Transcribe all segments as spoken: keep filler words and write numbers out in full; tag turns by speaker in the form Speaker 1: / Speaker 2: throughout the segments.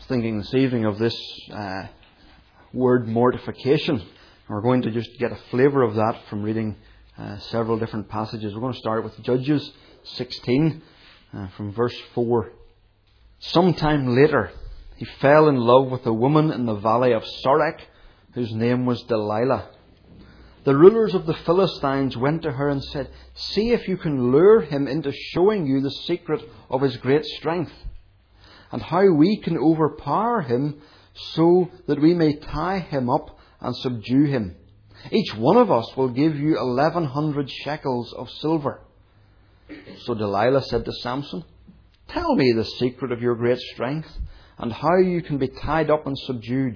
Speaker 1: was thinking this evening of this uh, word mortification. We're going to just get a flavour of that from reading uh, several different passages. We're going to start with Judges sixteen uh, from verse four. Sometime later, he fell in love with a woman in the valley of Sorek, whose name was Delilah. The rulers of the Philistines went to her and said, "See if you can lure him into showing you the secret of his great strength, and how we can overpower him so that we may tie him up and subdue him. Each one of us will give you eleven hundred shekels of silver." So Delilah said to Samson, "Tell me the secret of your great strength, and how you can be tied up and subdued."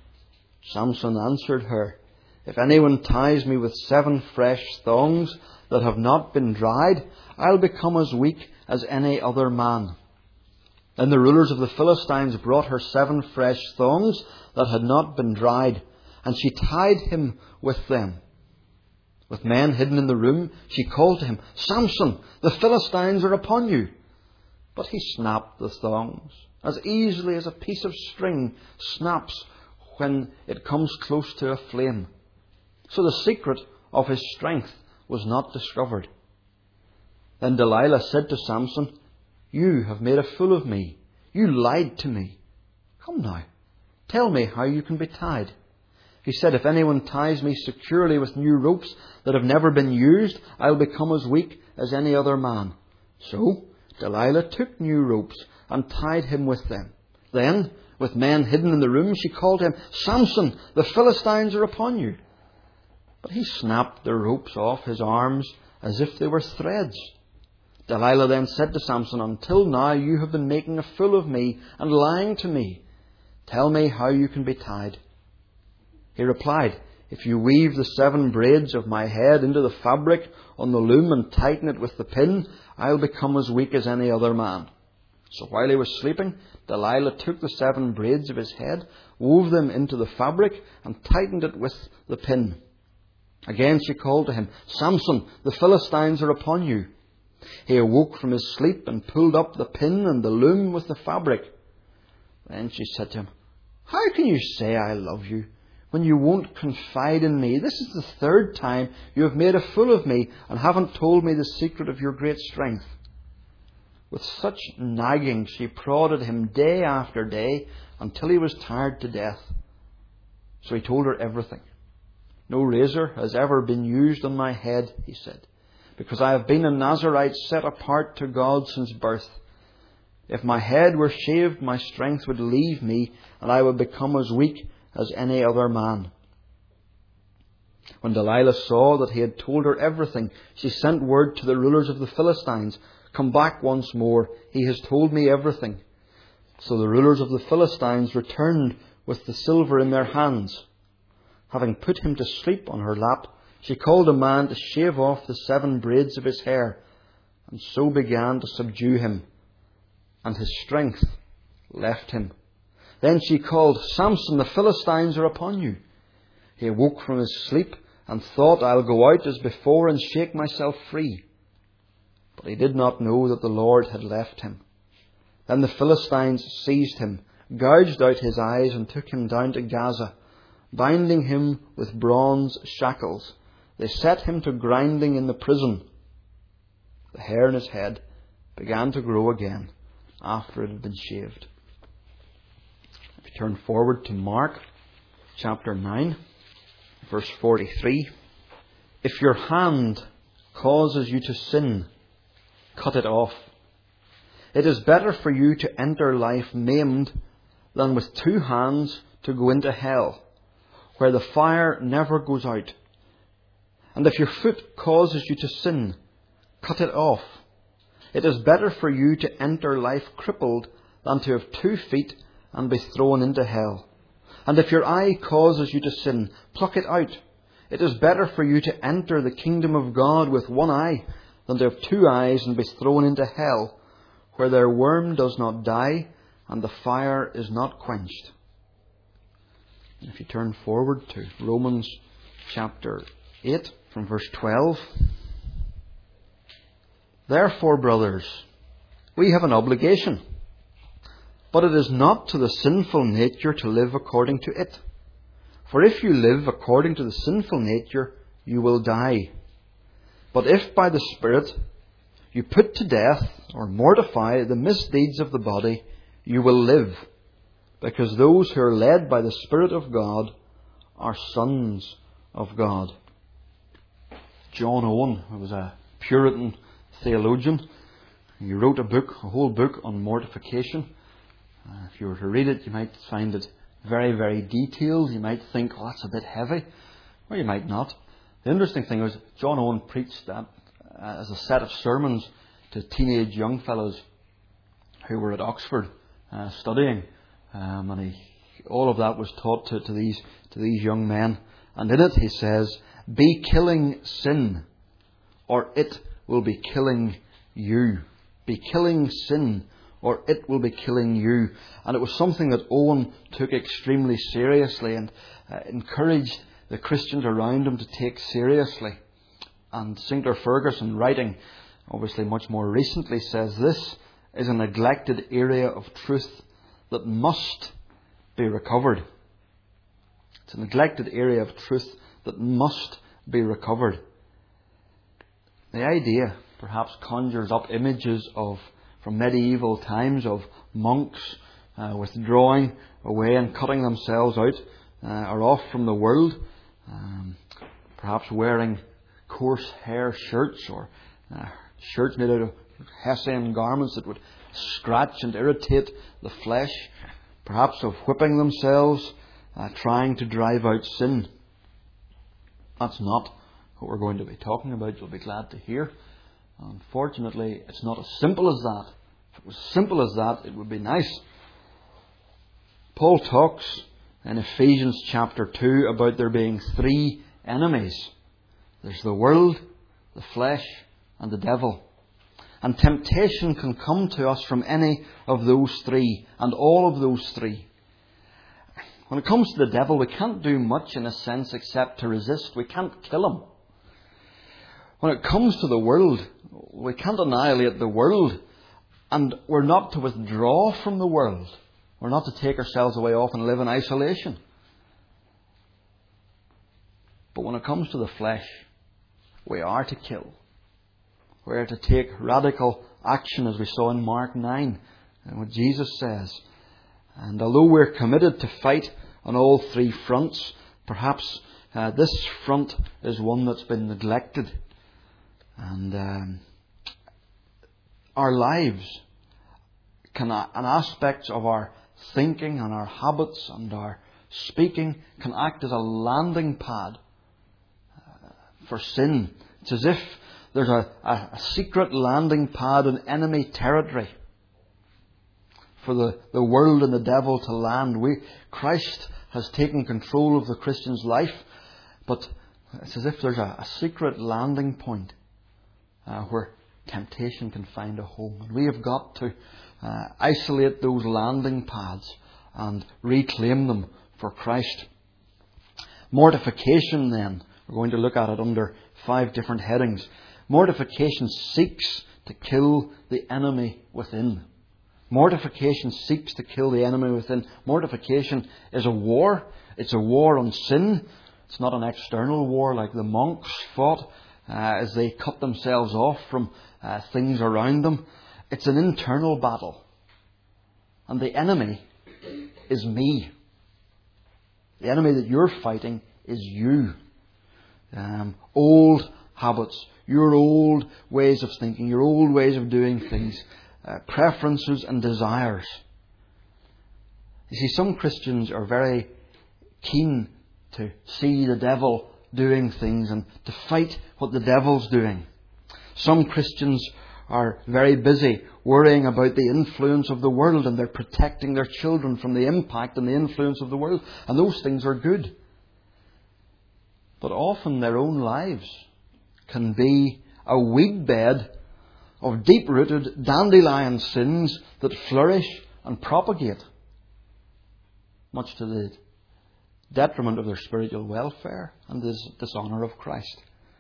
Speaker 1: Samson answered her, "If anyone ties me with seven fresh thongs that have not been dried, I'll become as weak as any other man." Then the rulers of the Philistines brought her seven fresh thongs that had not been dried, and she tied him with them. With men hidden in the room, she called to him, "Samson, the Philistines are upon you." But he snapped the thongs as easily as a piece of string snaps when it comes close to a flame. So the secret of his strength was not discovered. Then Delilah said to Samson, "You have made a fool of me. You lied to me. Come now, tell me how you can be tied." He said, "If anyone ties me securely with new ropes that have never been used, I'll become as weak as any other man." So Delilah took new ropes and tied him with them. Then, with men hidden in the room, she called to him, "Samson, the Philistines are upon you." But he snapped the ropes off his arms as if they were threads. Delilah then said to Samson, "Until now you have been making a fool of me and lying to me. Tell me how you can be tied." He replied, "If you weave the seven braids of my head into the fabric on the loom and tighten it with the pin, I'll become as weak as any other man." So while he was sleeping, Delilah took the seven braids of his head, wove them into the fabric, and tightened it with the pin. Again she called to him, "Samson, the Philistines are upon you." He awoke from his sleep and pulled up the pin and the loom with the fabric. Then she said to him, "How can you say I love you when you won't confide in me? This is the third time you have made a fool of me and haven't told me the secret of your great strength." With such nagging, she prodded him day after day until he was tired to death. So he told her everything. "No razor has ever been used on my head," he said, "because I have been a Nazirite set apart to God since birth. If my head were shaved, my strength would leave me, and I would become as weak as any other man." When Delilah saw that he had told her everything, she sent word to the rulers of the Philistines, "Come back once more. He has told me everything." So the rulers of the Philistines returned with the silver in their hands. Having put him to sleep on her lap, she called a man to shave off the seven braids of his hair, and so began to subdue him, and his strength left him. Then she called, "Samson, the Philistines are upon you." He awoke from his sleep and thought, "I'll go out as before and shake myself free." But he did not know that the Lord had left him. Then the Philistines seized him, gouged out his eyes, and took him down to Gaza. Binding him with bronze shackles, they set him to grinding in the prison. The hair on his head began to grow again after it had been shaved. If you turn forward to Mark chapter nine, verse forty-three. "If your hand causes you to sin, cut it off. It is better for you to enter life maimed than with two hands to go into hell, where the fire never goes out. And if your foot causes you to sin, cut it off. It is better for you to enter life crippled than to have two feet and be thrown into hell. And if your eye causes you to sin, pluck it out. It is better for you to enter the kingdom of God with one eye than to have two eyes and be thrown into hell, where their worm does not die and the fire is not quenched." If you turn forward to Romans chapter eight from verse twelve. "Therefore, brothers, we have an obligation, But it is not to the sinful nature to live according to it. For if you live according to the sinful nature, you will die. But if by the Spirit you put to death or mortify the misdeeds of the body, you will live. Because those who are led by the Spirit of God are sons of God. John Owen, who was a Puritan theologian, he wrote a book, a whole book on mortification. Uh, if you were to read it, you might find it very, very detailed. You might think, oh, that's a bit heavy. Or you might not. The interesting thing was, John Owen preached that uh, as a set of sermons to teenage young fellows who were at Oxford uh, studying. Um, and he, all of that was taught to, to these to these young men. And in it he says, be killing sin, or it will be killing you. Be killing sin, or it will be killing you. And it was something that Owen took extremely seriously and uh, encouraged the Christians around him to take seriously. And Sinclair Ferguson, writing obviously much more recently, says this is a neglected area of truth that must be recovered. It's a neglected area of truth that must be recovered. The idea perhaps conjures up images of from medieval times of monks uh, withdrawing away and cutting themselves out uh, or off from the world, um, perhaps wearing coarse hair shirts or uh, shirts made out of Hessian garments that would scratch and irritate the flesh, perhaps of whipping themselves, uh, trying to drive out sin. That's not what we're going to be talking about, you'll be glad to hear. Unfortunately, it's not as simple as that. If it was simple as that, it would be nice. Paul talks in Ephesians chapter two about there being three enemies. There's the world, the flesh, and the devil. And temptation can come to us from any of those three, and all of those three. When it comes to the devil, we can't do much in a sense except to resist. We can't kill him. When it comes to the world, we can't annihilate the world, and we're not to withdraw from the world. We're not to take ourselves away off and live in isolation. But when it comes to the flesh, we are to kill. We are to take radical action, as we saw in Mark nine, and what Jesus says. And although we're committed to fight on all three fronts, perhaps uh, this front is one that's been neglected. And um, our lives can, and aspects of our thinking and our habits and our speaking can act as a landing pad uh, for sin. It's as if there's a, a, a secret landing pad in enemy territory for the, the world and the devil to land. We, Christ has taken control of the Christian's life, but it's as if there's a, a secret landing point uh, where temptation can find a home. And we have got to uh, isolate those landing pads and reclaim them for Christ. Mortification, then, we're going to look at it under five different headings. Mortification seeks to kill the enemy within. Mortification seeks to kill the enemy within. Mortification is a war. It's a war on sin. It's not an external war like the monks fought uh, as they cut themselves off from uh, things around them. It's an internal battle. And the enemy is me. The enemy that you're fighting is you. Um, old habits, your old ways of thinking, your old ways of doing things, uh, preferences and desires. You see, some Christians are very keen to see the devil doing things and to fight what the devil's doing. Some Christians are very busy worrying about the influence of the world, and they're protecting their children from the impact and the influence of the world. And those things are good. But often their own lives can be a weed bed of deep-rooted dandelion sins that flourish and propagate, much to the detriment of their spiritual welfare and the dishonour of Christ.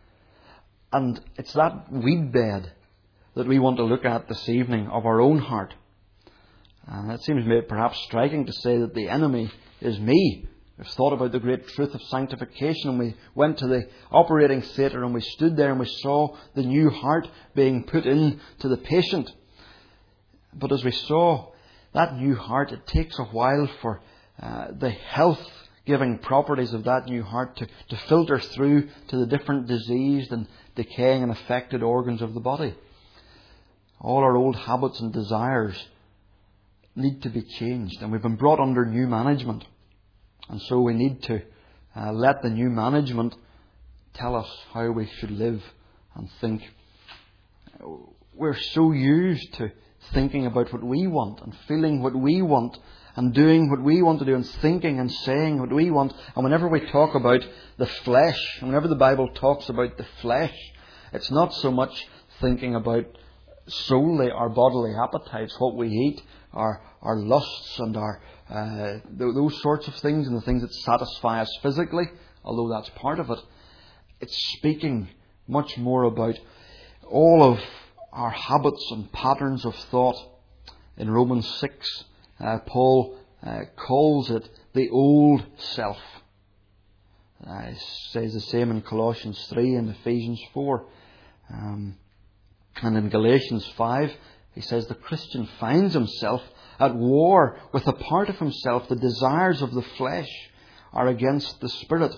Speaker 1: And it's that weed bed that we want to look at this evening of our own heart. And it seems maybe perhaps striking to say that the enemy is me. We've thought about the great truth of sanctification, and we went to the operating theatre and we stood there and we saw the new heart being put in to the patient. But as we saw that new heart, it takes a while for uh, the health-giving properties of that new heart to, to filter through to the different diseased and decaying and affected organs of the body. All our old habits and desires need to be changed, and we've been brought under new management. And so we need to uh, let the new management tell us how we should live and think. We're so used to thinking about what we want and feeling what we want and doing what we want to do and thinking and saying what we want. And whenever we talk about the flesh, whenever the Bible talks about the flesh, it's not so much thinking about solely our bodily appetites, what we eat, our our lusts and our uh, those sorts of things and the things that satisfy us physically, although that's part of it. It's speaking much more about all of our habits and patterns of thought. In Romans six, uh, Paul uh, calls it the old self. Uh, he says the same in Colossians three and Ephesians four. Um, and in Galatians five, he says the Christian finds himself at war with a part of himself. The desires of the flesh are against the Spirit.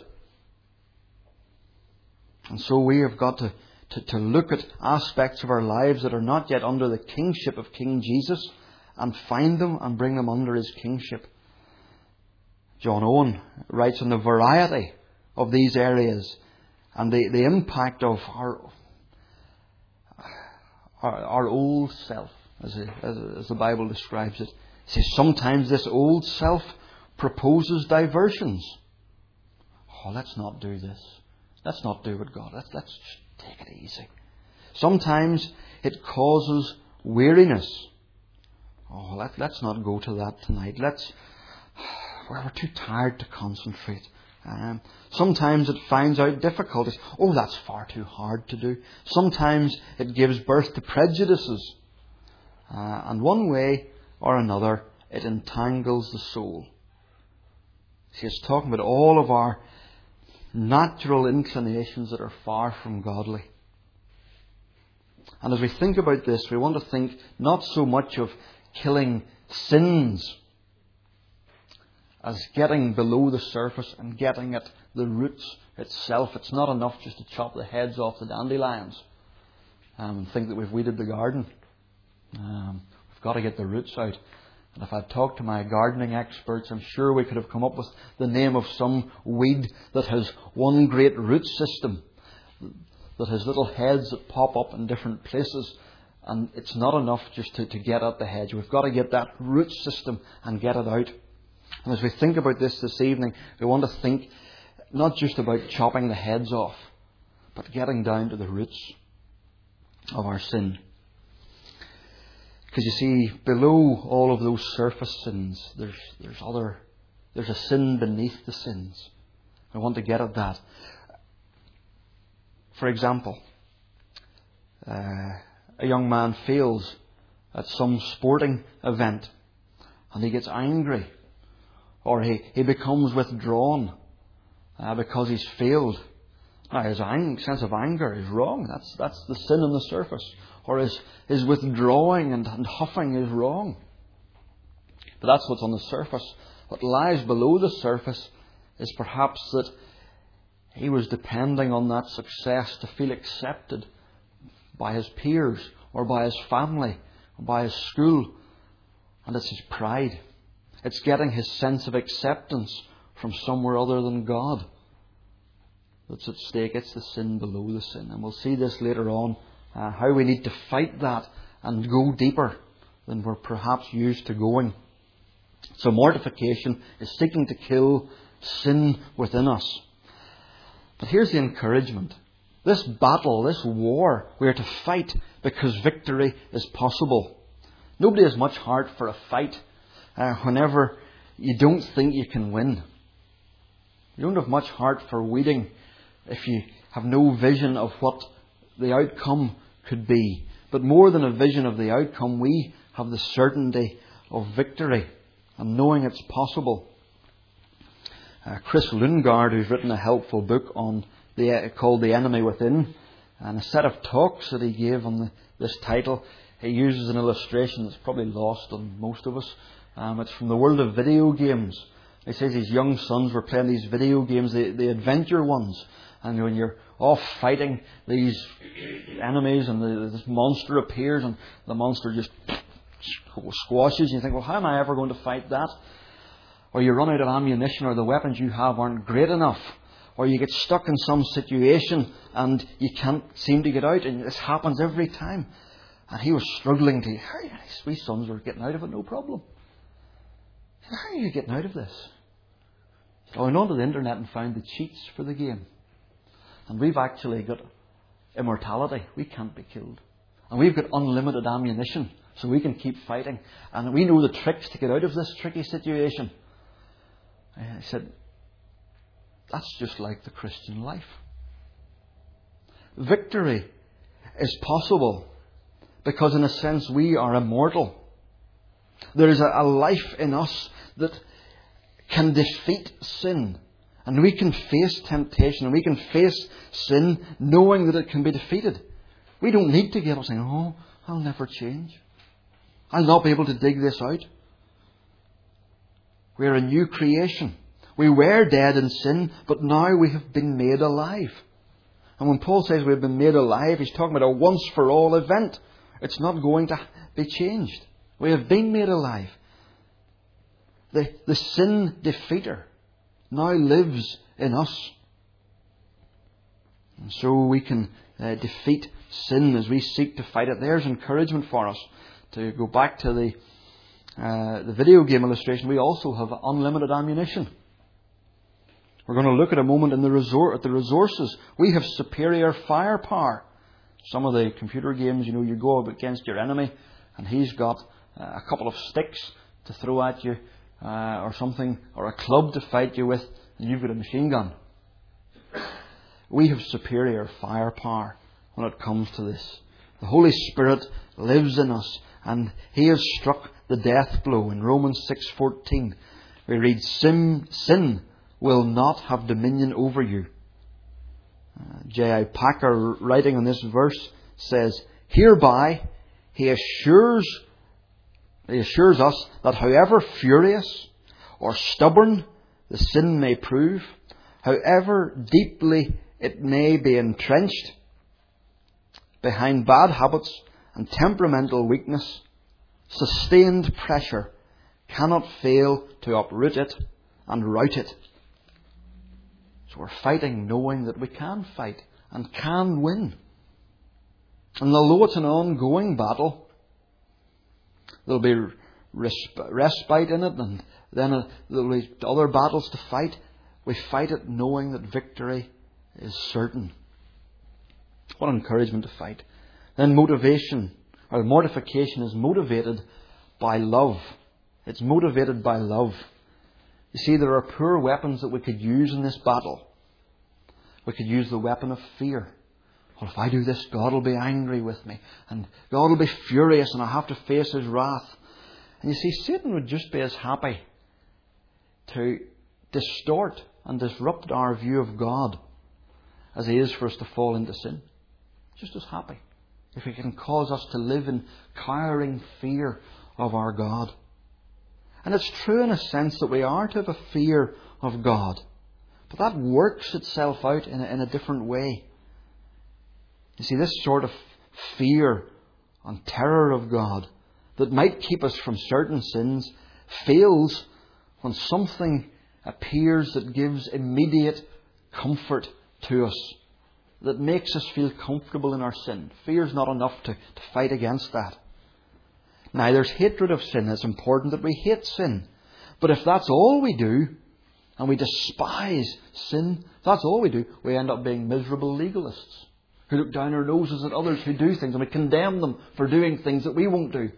Speaker 1: And so we have got to, to, to look at aspects of our lives that are not yet under the kingship of King Jesus and find them and bring them under His kingship. John Owen writes on the variety of these areas and the, the impact of our, our, our old self. As, a, as, a, as the Bible describes it. He says sometimes this old self proposes diversions. Oh, let's not do this. Let's not do what God. Let's, let's just take it easy. Sometimes it causes weariness. Oh, let, let's not go to that tonight. Let's. We're too tired to concentrate. Um, sometimes it finds out difficulties. Oh, that's far too hard to do. Sometimes it gives birth to prejudices. Uh, and one way or another, it entangles the soul. See, it's talking about all of our natural inclinations that are far from godly. And as we think about this, we want to think not so much of killing sins as getting below the surface and getting at the roots itself. It's not enough just to chop the heads off the dandelions um, and think that we've weeded the garden. Um, we've got to get the roots out. And if I'd talked to my gardening experts, I'm sure we could have come up with the name of some weed that has one great root system, that has little heads that pop up in different places. And it's not enough just to, to get at the hedge. We've got to get that root system and get it out. And as we think about this this evening, we want to think not just about chopping the heads off, but getting down to the roots of our sin. Because you see, below all of those surface sins, there's there's other, there's a sin beneath the sins. I want to get at that. For example, uh, a young man fails at some sporting event and he gets angry, or he, he becomes withdrawn uh, because he's failed. Now, his ang- sense of anger is wrong. That's that's the sin on the surface. Or his, his withdrawing and, and huffing is wrong. But that's what's on the surface. What lies below the surface is perhaps that he was depending on that success to feel accepted by his peers or by his family or by his school. And it's his pride. It's getting his sense of acceptance from somewhere other than God that's at stake. It's the sin below the sin. And we'll see this later on, uh, how we need to fight that and go deeper than we're perhaps used to going. So mortification is seeking to kill sin within us. But here's the encouragement. This battle, this war, we are to fight because victory is possible. Nobody has much heart for a fight uh, whenever you don't think you can win. You don't have much heart for weeding if you have no vision of what the outcome could be. But more than a vision of the outcome, we have the certainty of victory and knowing it's possible. Uh, Chris Lundgaard, who's written a helpful book on the uh, called The Enemy Within, and a set of talks that he gave on the, this title, he uses an illustration that's probably lost on most of us. Um, it's from the world of video games. He says his young sons were playing these video games, the, the adventure ones. And when you're off fighting these enemies and the, this monster appears and the monster just squashes you, you think, well, how am I ever going to fight that? Or you run out of ammunition, or the weapons you have aren't great enough. Or you get stuck in some situation and you can't seem to get out, and this happens every time. And he was struggling to, how his wee sons were getting out of it, no problem. How are you getting out of this? I went onto the internet and found the cheats for the game. And we've actually got immortality. We can't be killed. And we've got unlimited ammunition, so we can keep fighting. And we know the tricks to get out of this tricky situation. I said, that's just like the Christian life. Victory is possible because, in a sense, we are immortal. There is a, a life in us that can defeat sin. And we can face temptation and we can face sin knowing that it can be defeated. We don't need to get up saying, oh, I'll never change. I'll not be able to dig this out. We're a new creation. We were dead in sin, but now we have been made alive. And when Paul says we've been made alive, he's talking about a once-for-all event. It's not going to be changed. We have been made alive. The, the sin defeater now lives in us. And so we can uh, defeat sin as we seek to fight it. There's encouragement for us. To go back to the uh, the video game illustration, we also have unlimited ammunition. We're going to look at a moment in the resort at the resources. We have superior firepower. Some of the computer games, you know, you go up against your enemy and he's got uh, a couple of sticks to throw at you, uh, or something, or a club to fight you with, and you've got a machine gun. We have superior firepower when it comes to this. The Holy Spirit lives in us, and He has struck the death blow. In Romans six fourteen, we read, Sin, sin will not have dominion over you. Uh, J I Packer, writing on this verse, says, Hereby He assures, he assures us that however furious or stubborn the sin may prove, however deeply it may be entrenched behind bad habits and temperamental weakness, sustained pressure cannot fail to uproot it and rout it. So we're fighting knowing that we can fight and can win. And although it's an ongoing battle, there'll be resp- respite in it, and then there'll be other battles to fight. We fight it knowing that victory is certain. What encouragement to fight. Then motivation, or mortification, is motivated by love. It's motivated by love. You see, there are poor weapons that we could use in this battle. We could use the weapon of fear. Well, if I do this, God will be angry with me. And God will be furious and I have to face His wrath. And you see, Satan would just be as happy to distort and disrupt our view of God as he is for us to fall into sin. Just as happy. If he can cause us to live in cowering fear of our God. And it's true in a sense that we are to have a fear of God. But that works itself out in a, in a different way. You see, this sort of fear and terror of God that might keep us from certain sins fails when something appears that gives immediate comfort to us, that makes us feel comfortable in our sin. Fear is not enough to, to fight against that. Now, there's hatred of sin. It's important that we hate sin. But if that's all we do, and we despise sin, if that's all we do, we end up being miserable legalists who look down our noses at others who do things, and we condemn them for doing things that we won't do.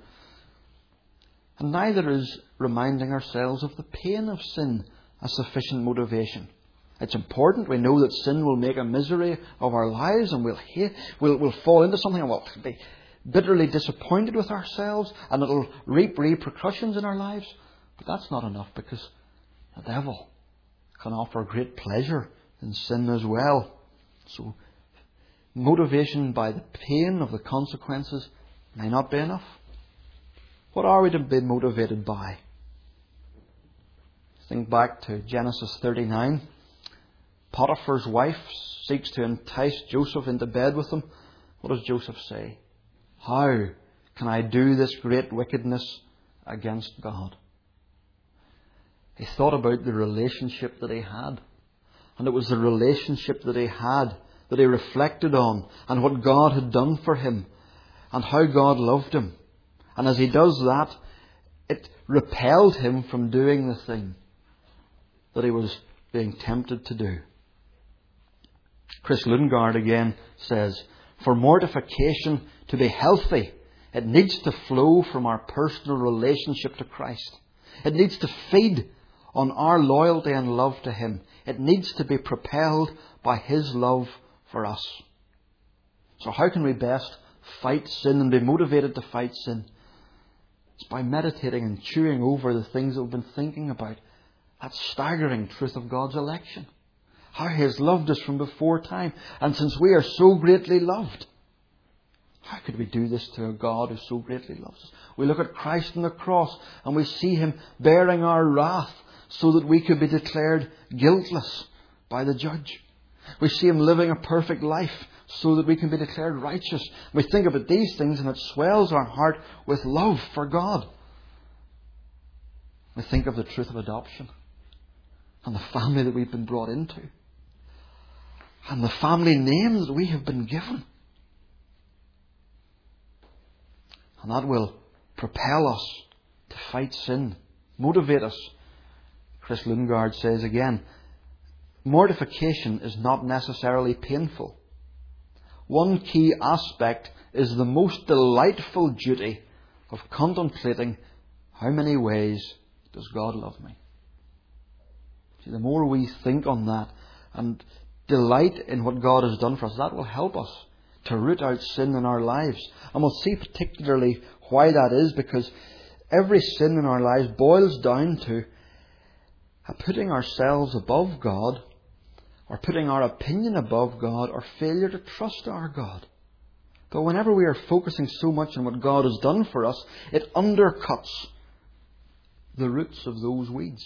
Speaker 1: And neither is reminding ourselves of the pain of sin a sufficient motivation. It's important. We know that sin will make a misery of our lives, and we'll hate, we'll, we'll fall into something and we'll be bitterly disappointed with ourselves, and it'll reap repercussions in our lives. But that's not enough, because the devil can offer great pleasure in sin as well. So motivation by the pain of the consequences may not be enough. What are we to be motivated by? Think back to Genesis thirty-nine. Potiphar's wife seeks to entice Joseph into bed with him. What does Joseph say? How can I do this great wickedness against God? He thought about the relationship that he had. And it was the relationship that he had that he reflected on, and what God had done for him, and how God loved him. And as he does that, it repelled him from doing the thing that he was being tempted to do. Chris Lundgaard again says, for mortification to be healthy, it needs to flow from our personal relationship to Christ. It needs to feed on our loyalty and love to Him. It needs to be propelled by His love for us. So how can we best fight sin and be motivated to fight sin? It's by meditating and chewing over the things that we've been thinking about. That staggering truth of God's election. How He has loved us from before time. And since we are so greatly loved, how could we do this to a God who so greatly loves us? We look at Christ on the cross and we see Him bearing our wrath so that we could be declared guiltless by the judge. We see Him living a perfect life so that we can be declared righteous. We think about these things and it swells our heart with love for God. We think of the truth of adoption and the family that we've been brought into and the family name that we have been given. And that will propel us to fight sin, motivate us. Chris Lundgaard says again, mortification is not necessarily painful. One key aspect is the most delightful duty of contemplating how many ways does God love me. See, the more we think on that and delight in what God has done for us, that will help us to root out sin in our lives. And we'll see particularly why that is, because every sin in our lives boils down to putting ourselves above God, or putting our opinion above God, or failure to trust our God. But whenever we are focusing so much on what God has done for us, it undercuts the roots of those weeds.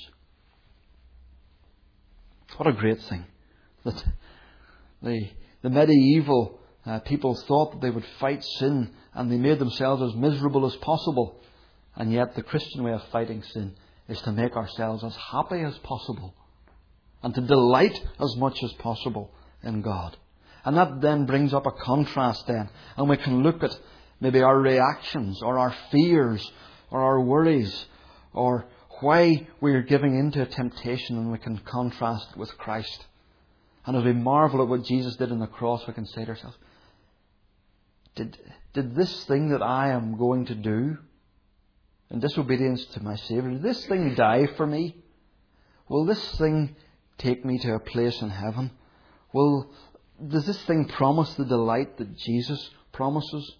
Speaker 1: What a great thing that the, the medieval uh, people thought that they would fight sin, and they made themselves as miserable as possible. And yet the Christian way of fighting sin is to make ourselves as happy as possible and to delight as much as possible in God. And that then brings up a contrast then, and we can look at maybe our reactions or our fears or our worries or why we are giving into a temptation, and we can contrast it with Christ. And as we marvel at what Jesus did on the cross, we can say to ourselves, did, did this thing that I am going to do in disobedience to my Saviour, did this thing die for me? Will this thing take me to a place in heaven? Will, does this thing promise the delight that Jesus promises?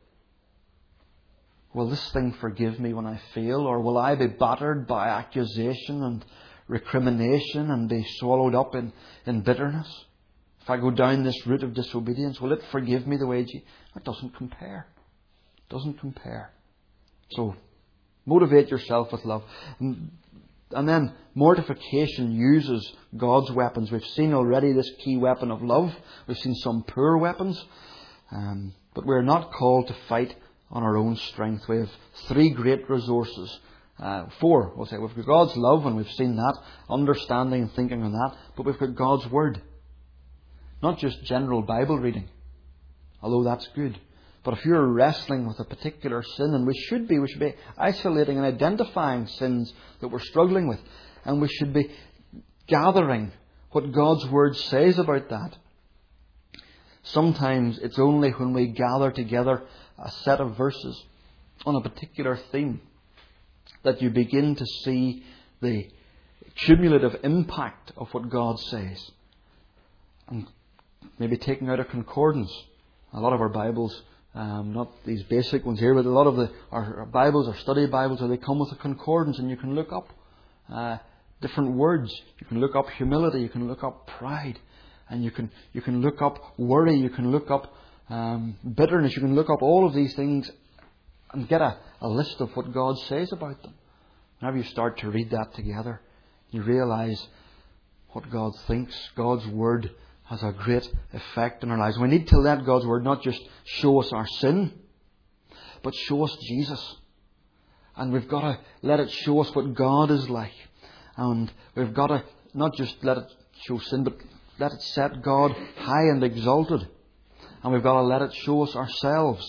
Speaker 1: Will this thing forgive me when I fail? Or will I be battered by accusation and recrimination and be swallowed up in, in bitterness? If I go down this route of disobedience, will it forgive me the way Jesus? It doesn't compare. It doesn't compare. So, motivate yourself with love. And then mortification uses God's weapons. We've seen already this key weapon of love. We've seen some poor weapons. Um, but we're not called to fight on our own strength. We have three great resources. Uh, four, we'll say. We've got God's love, and we've seen that. Understanding and thinking on that. But we've got God's Word. Not just general Bible reading, although that's good. But if you're wrestling with a particular sin, and we should be, we should be isolating and identifying sins that we're struggling with. And we should be gathering what God's Word says about that. Sometimes it's only when we gather together a set of verses on a particular theme that you begin to see the cumulative impact of what God says. And maybe taking out a concordance. A lot of our Bibles Um, not these basic ones here, but a lot of the our, our Bibles, our study Bibles, they come with a concordance, and you can look up uh, different words. You can look up humility. You can look up pride, and you can you can look up worry. You can look up um, bitterness. You can look up all of these things and get a, a list of what God says about them. Whenever you start to read that together, you realise what God thinks. God's Word has a great effect in our lives. We need to let God's Word not just show us our sin, but show us Jesus. And we've got to let it show us what God is like. And we've got to not just let it show sin, but let it set God high and exalted. And we've got to let it show us ourselves.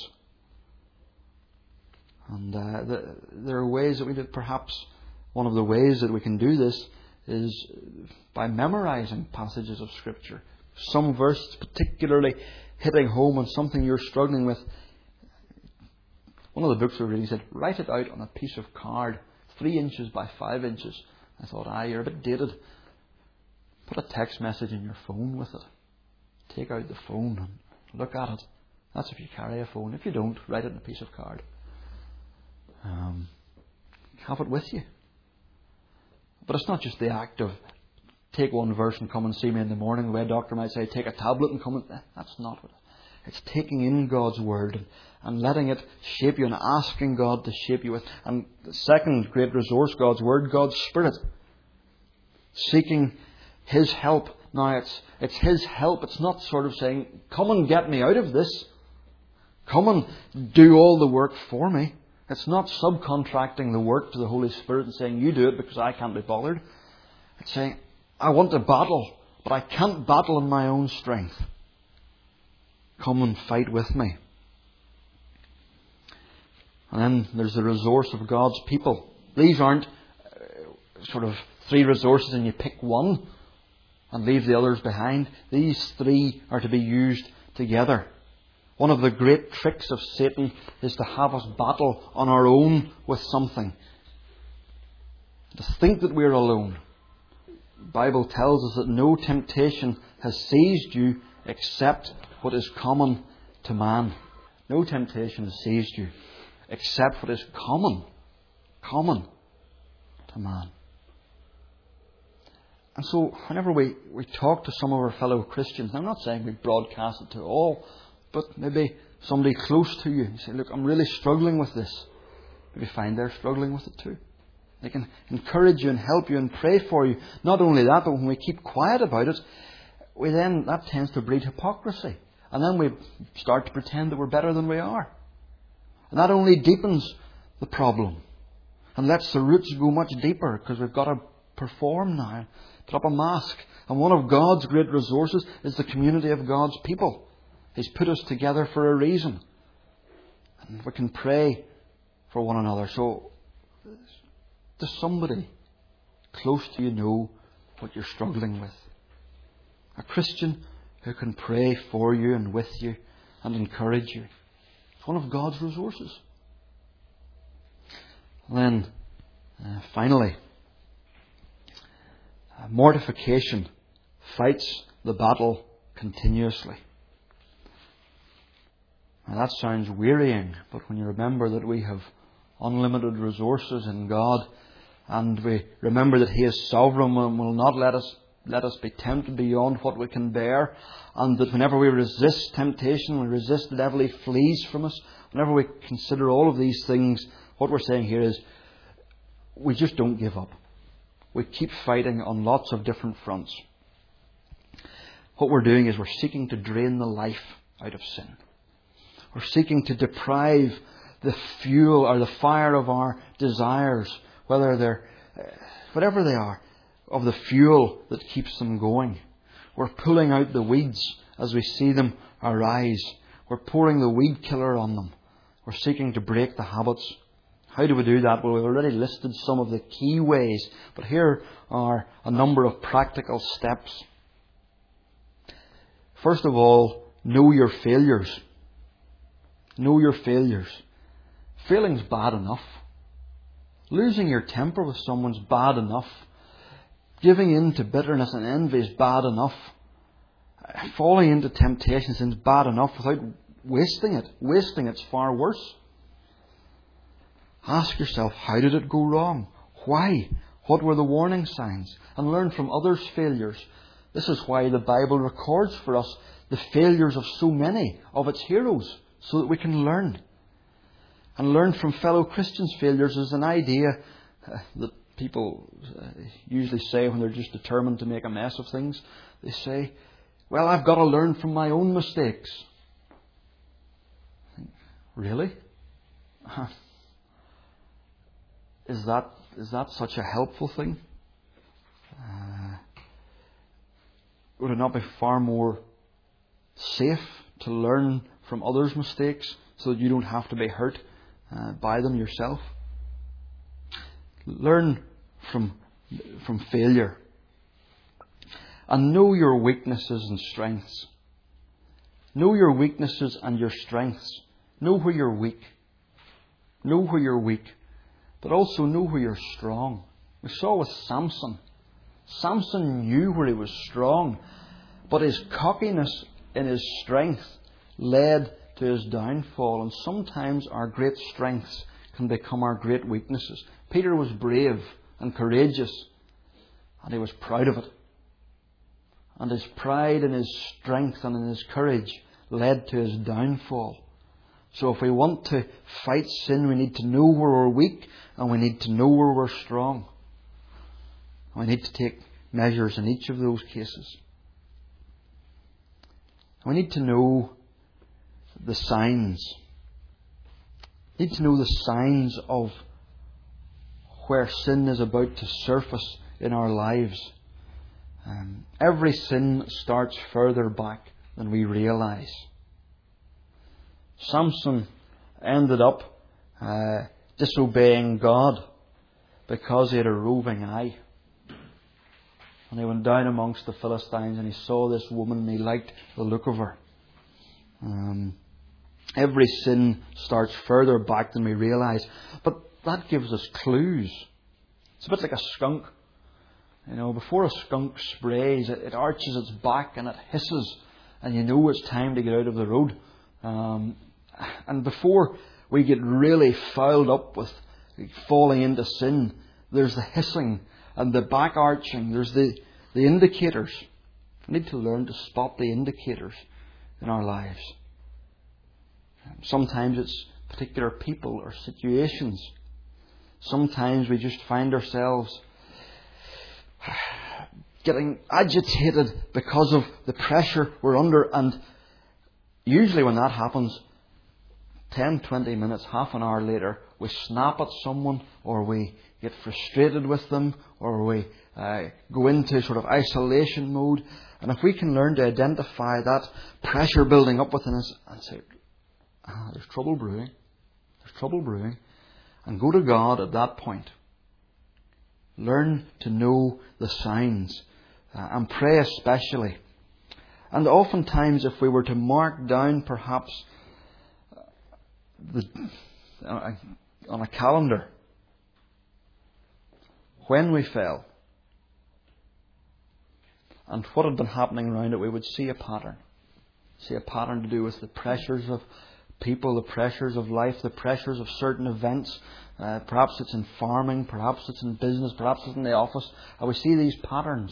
Speaker 1: And uh, the, there are ways that we did, perhaps one of the ways that we can do this is by memorising passages of Scripture. Some verse particularly hitting home on something you're struggling with. One of the books we were reading said, write it out on a piece of card, three inches by five inches. I thought, ah, you're a bit dated. Put a text message in your phone with it. Take out the phone and look at it. That's if you carry a phone. If you don't, write it on a piece of card. Um, have it with you. But it's not just the act of take one verse and come and see me in the morning. The way a doctor might say, take a tablet and come and... That's not what it is. It's taking in God's Word and, and letting it shape you and asking God to shape you with. And the second great resource, God's Word, God's Spirit. Seeking His help. Now, it's, it's His help. It's not sort of saying, come and get me out of this. Come and do all the work for me. It's not subcontracting the work to the Holy Spirit and saying, you do it because I can't be bothered. It's saying, I want to battle, but I can't battle in my own strength. Come and fight with me. And then there's the resource of God's people. These aren't uh, sort of three resources and you pick one and leave the others behind. These three are to be used together. One of the great tricks of Satan is to have us battle on our own with something. To think that we're alone. The Bible tells us that no temptation has seized you except what is common to man. No temptation has seized you except what is common, common to man. And so whenever we, we talk to some of our fellow Christians, I'm not saying we broadcast it to all, but maybe somebody close to you, you say, look, I'm really struggling with this. Maybe find they're struggling with it too. They can encourage you and help you and pray for you. Not only that, but when we keep quiet about it, we then that tends to breed hypocrisy. And then we start to pretend that we're better than we are. And that only deepens the problem. And lets the roots go much deeper because we've got to perform now. Put up a mask. And one of God's great resources is the community of God's people. He's put us together for a reason. And we can pray for one another. So, does somebody close to you know what you're struggling with? A Christian who can pray for you and with you and encourage you. It's one of God's resources. And then, uh, finally, uh, mortification fights the battle continuously. Now that sounds wearying, but when you remember that we have unlimited resources in God, and we remember that He is sovereign and will not let us let us be tempted beyond what we can bear, and that whenever we resist temptation, we resist the devil, he flees from us. Whenever we consider all of these things, what we're saying here is we just don't give up. We keep fighting on lots of different fronts. What we're doing is we're seeking to drain the life out of sin. We're seeking to deprive the fuel or the fire of our desires, whether they're, whatever they are, of the fuel that keeps them going. We're pulling out the weeds as we see them arise. We're pouring the weed killer on them. We're seeking to break the habits. How do we do that? Well, we've already listed some of the key ways, but here are a number of practical steps. First of all, know your failures. Know your failures. Failing's bad enough. Losing your temper with someone's bad enough. Giving in to bitterness and envy is bad enough. Falling into temptations is bad enough without wasting it. Wasting it's far worse. Ask yourself, how did it go wrong? Why? What were the warning signs? And learn from others' failures. This is why the Bible records for us the failures of so many of its heroes, so that we can learn. And learn from fellow Christians' failures is an idea uh, that people uh, usually say when they're just determined to make a mess of things. They say, well, I've got to learn from my own mistakes. Really? Uh, is that is that such a helpful thing? Uh, would it not be far more safe to learn from others' mistakes so that you don't have to be hurt uh, by them yourself? Learn from from failure. And know your weaknesses and strengths. Know your weaknesses and your strengths. Know where you're weak. Know where you're weak. But also know where you're strong. We saw with Samson. Samson knew where he was strong. But his cockiness in his strength led to his downfall. And sometimes our great strengths can become our great weaknesses. Peter was brave and courageous. And he was proud of it. And his pride and his strength and in his courage led to his downfall. So if we want to fight sin, we need to know where we're weak and we need to know where we're strong. We need to take measures in each of those cases. We need to know the signs. We need to know the signs of where sin is about to surface in our lives. Um, every sin starts further back than we realise. Samson ended up uh, disobeying God because he had a roving eye. And he went down amongst the Philistines and he saw this woman and he liked the look of her. Um, every sin starts further back than we realise. But that gives us clues. It's a bit like a skunk. You know, before a skunk sprays, it, it arches its back and it hisses. And you know it's time to get out of the road. Um, and before we get really fouled up with falling into sin, there's the hissing and the back arching. There's the, the indicators. We need to learn to spot the indicators in our lives. Sometimes it's particular people or situations. Sometimes we just find ourselves getting agitated because of the pressure we're under, and usually when that happens, ten, twenty minutes, half an hour later, we snap at someone, or we get frustrated with them, or we uh, go into sort of isolation mode. And if we can learn to identify that pressure building up within us and say, ah, there's trouble brewing, there's trouble brewing, and go to God at that point. Learn to know the signs uh, and pray especially. And oftentimes, if we were to mark down perhaps the, uh, on a calendar when we fell and what had been happening around it, we would see a pattern. See a pattern to do with the pressures of people, the pressures of life, the pressures of certain events. Uh, perhaps it's in farming, perhaps it's in business, perhaps it's in the office. And we see these patterns.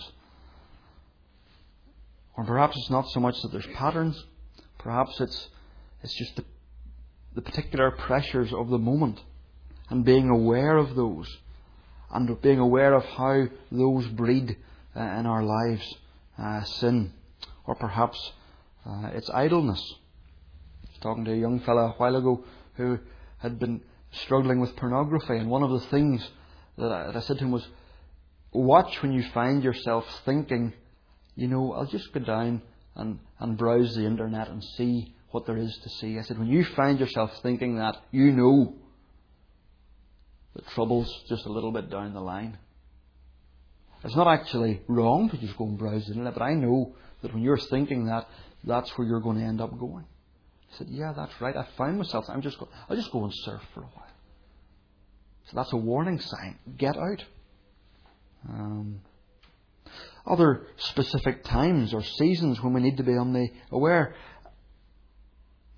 Speaker 1: Or perhaps it's not so much that there's patterns. Perhaps it's it's just the, the particular pressures of the moment. And being aware of those. And being aware of how those breed uh, in our lives. Uh, sin. Or perhaps uh, it's idleness. I was talking to a young fella a while ago who had been struggling with pornography, and one of the things that I, that I said to him was, watch when you find yourself thinking, you know, I'll just go down and, and browse the internet and see what there is to see. I said, when you find yourself thinking that, you know the trouble's just a little bit down the line. It's not actually wrong to just go and browse the internet, but I know that when you're thinking that, that's where you're going to end up going. I said, yeah, that's right. I found myself, I'm just go, I'll just go and surf for a while. So that's a warning sign. Get out. Um, other specific times or seasons when we need to be on the aware.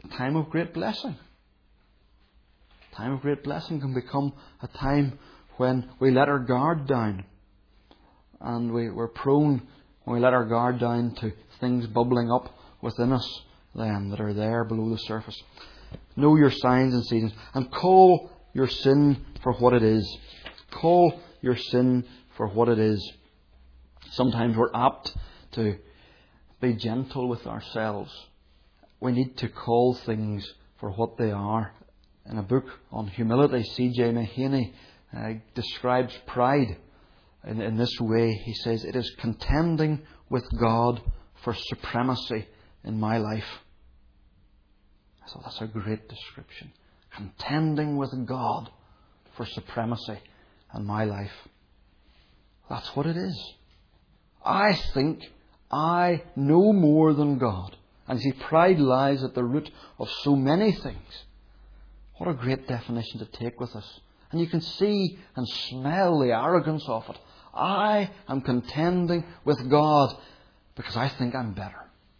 Speaker 1: a time of great blessing. A time of great blessing can become a time when we let our guard down. And we, we're prone, when we let our guard down, to things bubbling up within us then that are there below the surface. Know your signs and seasons, and call your sin for what it is. Call your sin for what it is. Sometimes we're apt to be gentle with ourselves. We need to call things for what they are. In a book on humility, C J Mahaney uh, describes pride in, in this way. He says, it is contending with God for supremacy in my life. I thought that's a great description. Contending with God for supremacy in my life. That's what it is. I think I know more than God. And see, pride lies at the root of so many things. What a great definition to take with us. And you can see and smell the arrogance of it. I am contending with God because I think I'm better.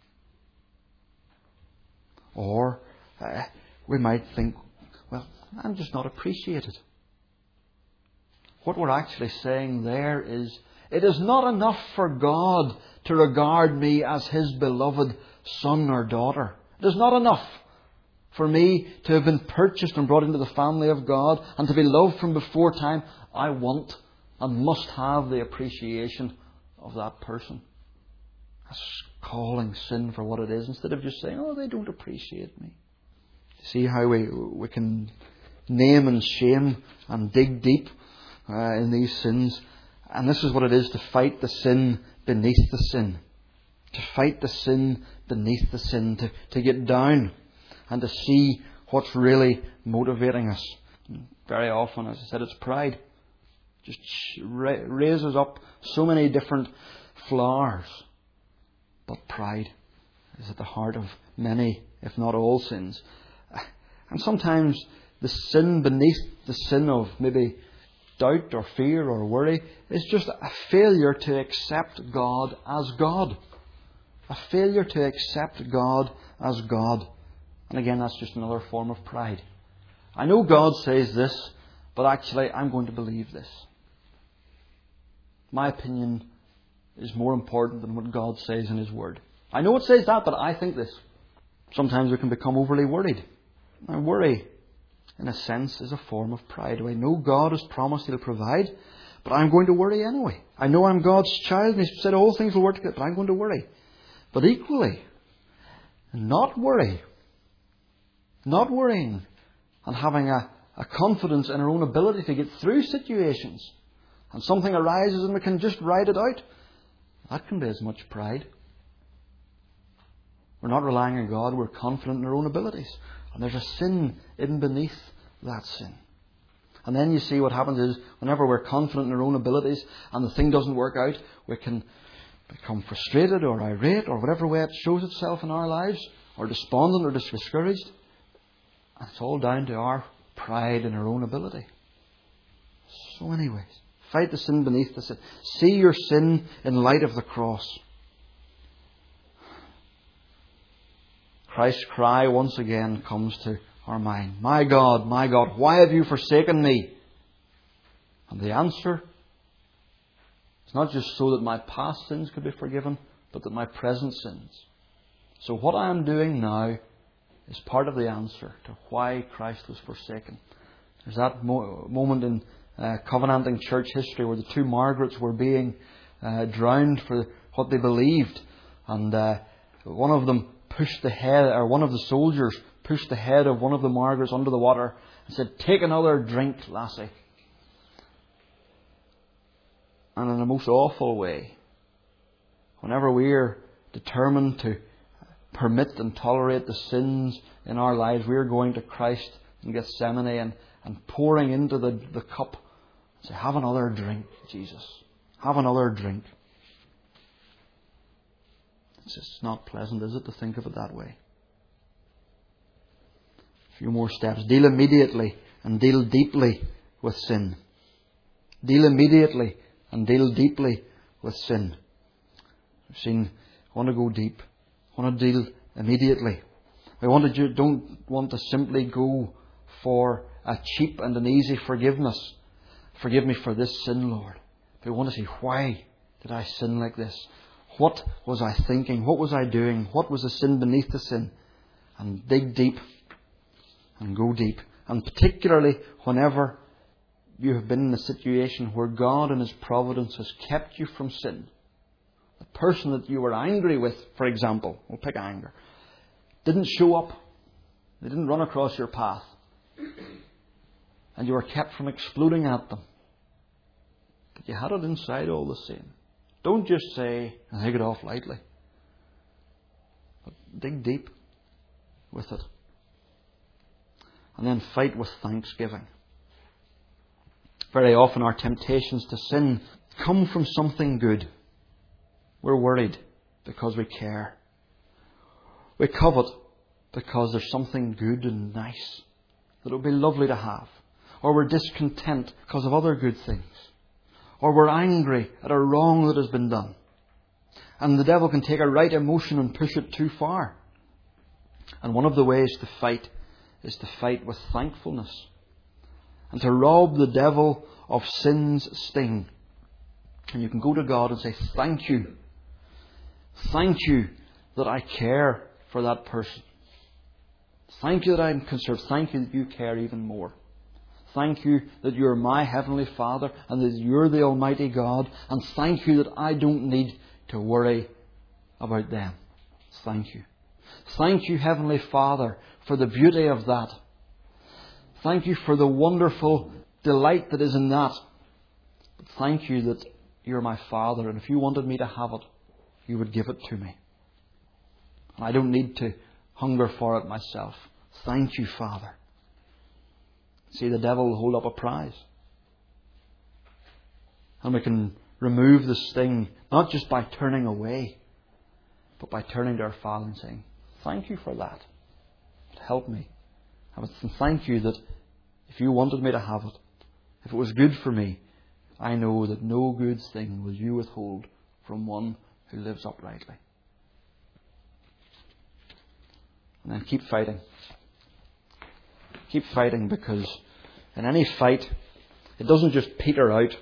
Speaker 1: Or uh, we might think, well, I'm just not appreciated. What we're actually saying there is, it is not enough for God to regard me as His beloved son or daughter. It is not enough for me to have been purchased and brought into the family of God and to be loved from before time. I want and must have the appreciation of that person. That's calling sin for what it is, instead of just saying, oh, they don't appreciate me. See how we we can name and shame and dig deep uh, in these sins. And this is what it is to fight the sin beneath the sin. To fight the sin beneath the sin. To, to get down and to see what's really motivating us. Very often, as I said, it's pride. Just ra- raises up so many different flowers. But pride is at the heart of many, if not all, sins. And sometimes the sin beneath the sin of maybe doubt or fear or worry is just a failure to accept God as God. A failure to accept God as God. And again, that's just another form of pride. I know God says this, but actually I'm going to believe this. My opinion is more important than what God says in His Word. I know it says that, but I think this. Sometimes we can become overly worried. Now, worry, in a sense, is a form of pride. I know God has promised He'll provide, but I'm going to worry anyway. I know I'm God's child, and He said all things will work together, but I'm going to worry. But equally, not worry, not worrying, and having a, a confidence in our own ability to get through situations, and something arises and we can just ride it out, that can be as much pride. We're not relying on God, we're confident in our own abilities. And there's a sin hidden beneath that sin. And then you see what happens is, whenever we're confident in our own abilities and the thing doesn't work out, we can become frustrated or irate or whatever way it shows itself in our lives, or despondent or discouraged. And it's all down to our pride in our own ability. So many ways. Fight the sin beneath the sin. See your sin in light of the cross. Christ's cry once again comes to our mind. My God, my God, why have you forsaken me? And the answer, it's not just so that my past sins could be forgiven, but that my present sins. So what I am doing now is part of the answer to why Christ was forsaken. There's that mo- moment in uh, Covenanting church history where the two Margarets were being uh, drowned for what they believed. And uh, one of them pushed the head, or one of the soldiers pushed the head of one of the Margarets under the water and said, "Take another drink, lassie." And in a most awful way, whenever we're determined to permit and tolerate the sins in our lives, we're going to Christ in Gethsemane and, and pouring into the, the cup. Say, "Have another drink, Jesus. Have another drink." It's just not pleasant, is it, to think of it that way? A few more steps. Deal immediately and deal deeply with sin. Deal immediately and deal deeply with sin. We've seen, want to go deep, want to deal immediately. We want to do, don't want to simply go for a cheap and an easy forgiveness. Forgive me for this sin, Lord. But we want to say, why did I sin like this? What was I thinking? What was I doing? What was the sin beneath the sin? And dig deep and go deep. And particularly whenever you have been in a situation where God in His providence has kept you from sin. The person that you were angry with, for example, we'll pick anger, didn't show up. They didn't run across your path. And you were kept from exploding at them. But you had it inside all the same. Don't just say, and take it off lightly. But dig deep with it. And then fight with thanksgiving. Very often our temptations to sin come from something good. We're worried because we care. We covet because there's something good and nice that it would be lovely to have. Or we're discontent because of other good things. Or we're angry at a wrong that has been done. And the devil can take a right emotion and push it too far. And one of the ways to fight is to fight with thankfulness. And to rob the devil of sin's sting. And you can go to God and say, thank you. Thank you that I care for that person. Thank you that I'm concerned. Thank you that you care even more. Thank you that you're my Heavenly Father and that you're the Almighty God. And thank you that I don't need to worry about them. Thank you. Thank you, Heavenly Father, for the beauty of that. Thank you for the wonderful delight that is in that. But thank you that you're my Father, and if you wanted me to have it, you would give it to me. And I don't need to hunger for it myself. Thank you, Father. See, the devil will hold up a prize. And we can remove the sting, not just by turning away, but by turning to our Father and saying, thank you for that. Help me. And thank you that if you wanted me to have it, if it was good for me, I know that no good thing will you withhold from one who lives uprightly. And then keep fighting. Keep fighting, because in any fight, it doesn't just peter out.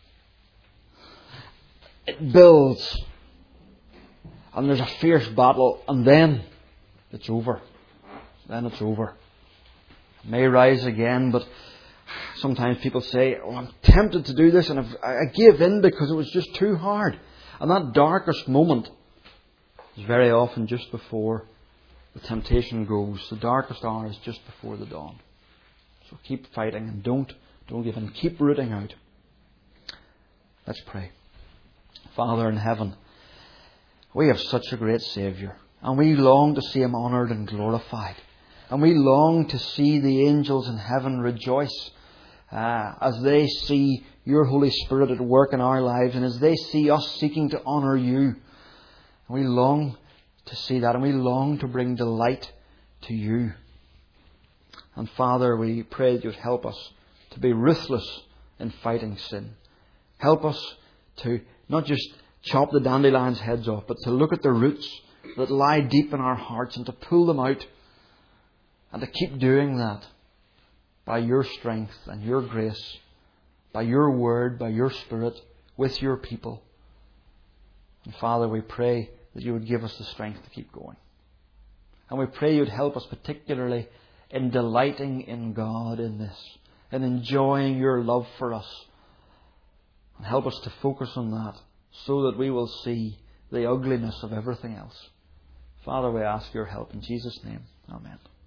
Speaker 1: It builds. And there's a fierce battle, and then it's over. Then it's over. It may rise again, but sometimes people say, oh, I'm tempted to do this, and I've, I gave in because it was just too hard. And that darkest moment is very often just before the temptation goes. The darkest hour is just before the dawn. So keep fighting and don't, don't give in. Keep rooting out. Let's pray. Father in heaven, we have such a great Saviour, and we long to see Him honoured and glorified. And we long to see the angels in heaven rejoice uh, as they see Your Holy Spirit at work in our lives, and as they see us seeking to honour You. And we long to see that, and we long to bring delight to You. And Father, we pray that You'd help us to be ruthless in fighting sin. Help us to not just chop the dandelions' heads off, but to look at the roots that lie deep in our hearts and to pull them out. And to keep doing that by Your strength and Your grace, by Your word, by Your Spirit, with Your people. And Father, we pray that You would give us the strength to keep going. And we pray You'd help us particularly in delighting in God in this, and enjoying Your love for us. And help us to focus on that so that we will see the ugliness of everything else. Father, we ask Your help in Jesus' name. Amen.